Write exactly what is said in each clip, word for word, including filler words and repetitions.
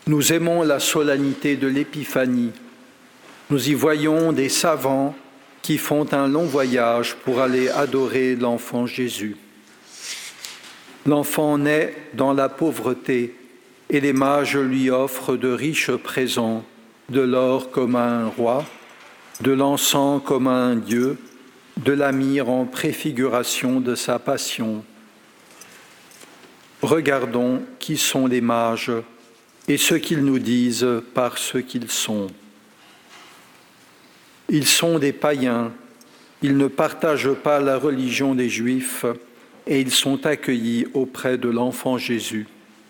Nous aimons la solennité de l'Épiphanie. Nous y voyons des savants qui font un long voyage pour aller adorer l'enfant Jésus. L'enfant naît dans la pauvreté et les mages lui offrent de riches présents, de l'or comme à un roi, de l'encens comme à un dieu, de la myrrhe en préfiguration de sa passion. Regardons qui sont les mages et ce qu'ils nous disent par ce qu'ils sont. Ils sont des païens, ils ne partagent pas la religion des Juifs et ils sont accueillis auprès de l'enfant Jésus.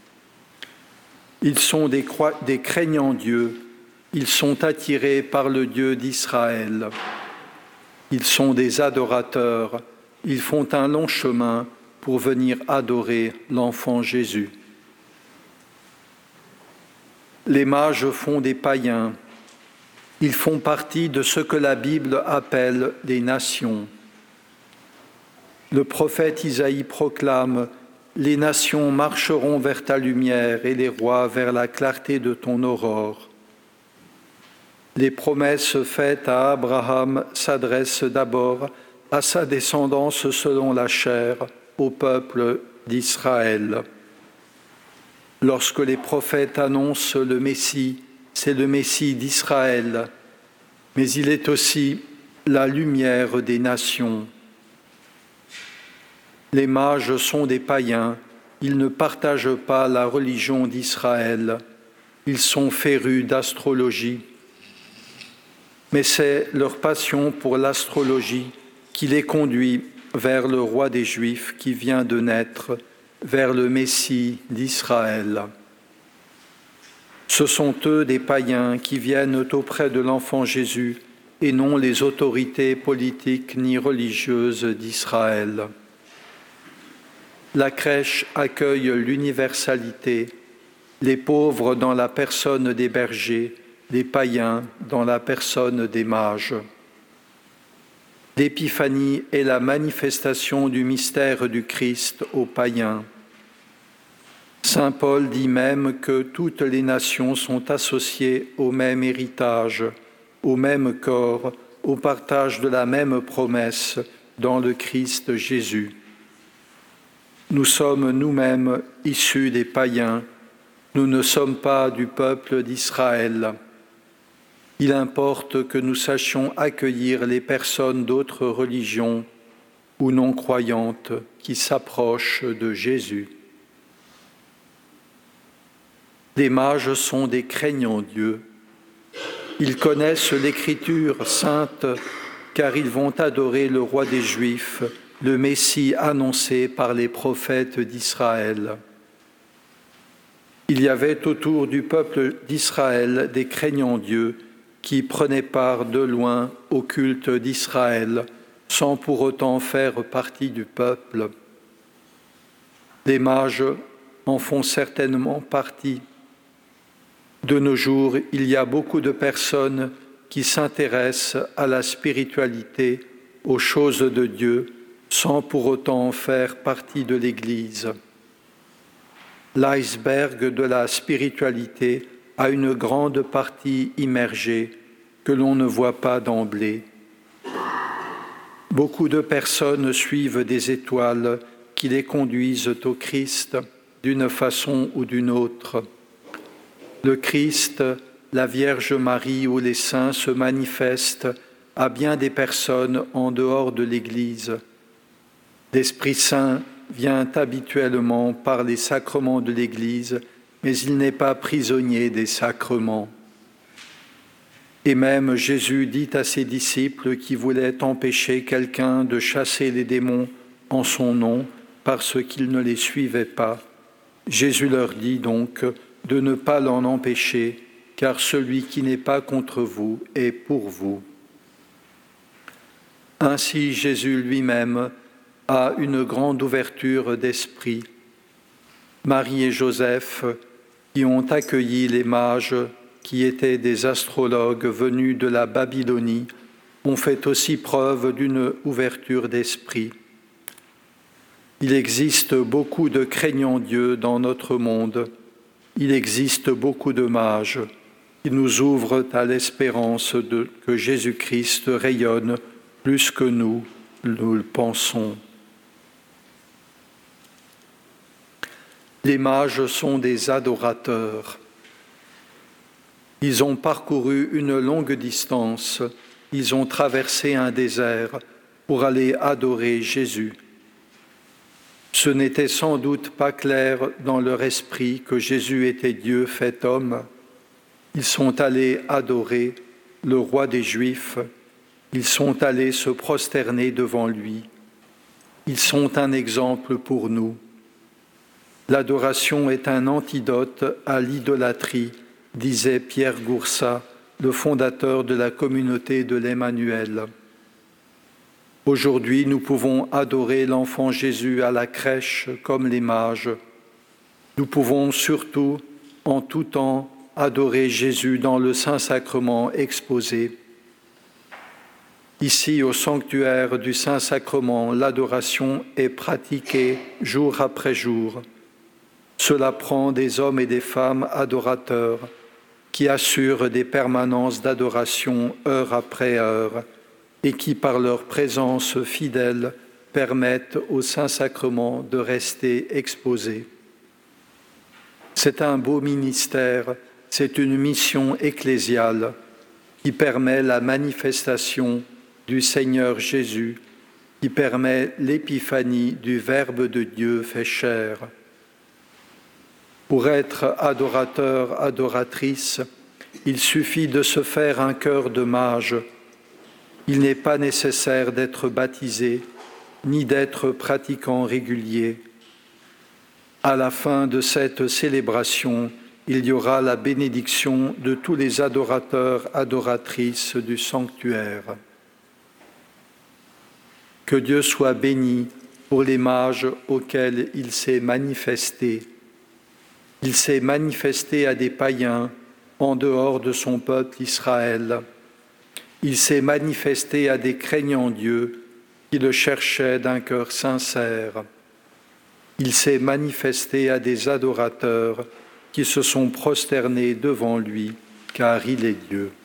Ils sont des, croi- des craignants Dieu, ils sont attirés par le Dieu d'Israël. Ils sont des adorateurs, ils font un long chemin pour venir adorer l'enfant Jésus. Les mages font des païens, ils font partie de ce que la Bible appelle les nations. Le prophète Isaïe proclame « Les nations marcheront vers ta lumière et les rois vers la clarté de ton aurore ». Les promesses faites à Abraham s'adressent d'abord à sa descendance selon la chair, au peuple d'Israël. Lorsque les prophètes annoncent le Messie, c'est le Messie d'Israël, mais il est aussi la lumière des nations. Les mages sont des païens, ils ne partagent pas la religion d'Israël, ils sont férus d'astrologie. Mais c'est leur passion pour l'astrologie qui les conduit vers le roi des Juifs qui vient de naître, vers le Messie d'Israël. Ce sont eux des païens qui viennent auprès de l'enfant Jésus et non les autorités politiques ni religieuses d'Israël. La crèche accueille l'universalité, les pauvres dans la personne des bergers, les païens dans la personne des mages. L'épiphanie est la manifestation du mystère du Christ aux païens. Saint Paul dit même que toutes les nations sont associées au même héritage, au même corps, au partage de la même promesse dans le Christ Jésus. Nous sommes nous-mêmes issus des païens, nous ne sommes pas du peuple d'Israël. Il importe que nous sachions accueillir les personnes d'autres religions ou non croyantes qui s'approchent de Jésus. Les mages sont des craignants Dieu. Ils connaissent l'Écriture sainte car ils vont adorer le roi des Juifs, le Messie annoncé par les prophètes d'Israël. Il y avait autour du peuple d'Israël des craignants Dieu qui prenaient part de loin au culte d'Israël, sans pour autant faire partie du peuple. Les mages en font certainement partie. De nos jours, il y a beaucoup de personnes qui s'intéressent à la spiritualité, aux choses de Dieu, sans pour autant faire partie de l'Église. L'iceberg de la spiritualité a une grande partie immergée que l'on ne voit pas d'emblée. Beaucoup de personnes suivent des étoiles qui les conduisent au Christ d'une façon ou d'une autre. Le Christ, la Vierge Marie ou les saints se manifestent à bien des personnes en dehors de l'Église. L'Esprit Saint vient habituellement par les sacrements de l'Église, mais il n'est pas prisonnier des sacrements. Et même Jésus dit à ses disciples qui voulaient empêcher quelqu'un de chasser les démons en son nom parce qu'ils ne les suivaient pas. Jésus leur dit donc de ne pas l'en empêcher, car celui qui n'est pas contre vous est pour vous. Ainsi Jésus lui-même a une grande ouverture d'esprit. Marie et Joseph, qui ont accueilli les mages, qui étaient des astrologues venus de la Babylonie, ont fait aussi preuve d'une ouverture d'esprit. Il existe beaucoup de craignants Dieu dans notre monde. il existe beaucoup de mages qui nous ouvrent à l'espérance de, que Jésus-Christ rayonne plus que nous, nous le pensons. Les mages sont des adorateurs. Ils ont parcouru une longue distance, ils ont traversé un désert pour aller adorer Jésus. Ce n'était sans doute pas clair dans leur esprit que Jésus était Dieu fait homme. Ils sont allés adorer le roi des Juifs. Ils sont allés se prosterner devant lui. Ils sont un exemple pour nous. L'adoration est un antidote à l'idolâtrie, disait Pierre Goursat, le fondateur de la communauté de l'Emmanuel. Aujourd'hui, nous pouvons adorer l'enfant Jésus à la crèche comme les mages. Nous pouvons surtout, en tout temps, adorer Jésus dans le Saint-Sacrement exposé. Ici, au sanctuaire du Saint-Sacrement, l'adoration est pratiquée jour après jour. Cela prend des hommes et des femmes adorateurs qui assurent des permanences d'adoration heure après heure et qui, par leur présence fidèle, permettent au Saint-Sacrement de rester exposé. C'est un beau ministère, c'est une mission ecclésiale qui permet la manifestation du Seigneur Jésus, qui permet l'épiphanie du Verbe de Dieu fait chair. Pour être adorateur, adoratrice, il suffit de se faire un cœur de mage. Il n'est pas nécessaire d'être baptisé, ni d'être pratiquant régulier. À la fin de cette célébration, il y aura la bénédiction de tous les adorateurs, adoratrices du sanctuaire. Que Dieu soit béni pour les mages auxquels il s'est manifesté. Il s'est manifesté à des païens en dehors de son peuple Israël. Il s'est manifesté à des craignants Dieu qui le cherchaient d'un cœur sincère. Il s'est manifesté à des adorateurs qui se sont prosternés devant lui, car il est Dieu.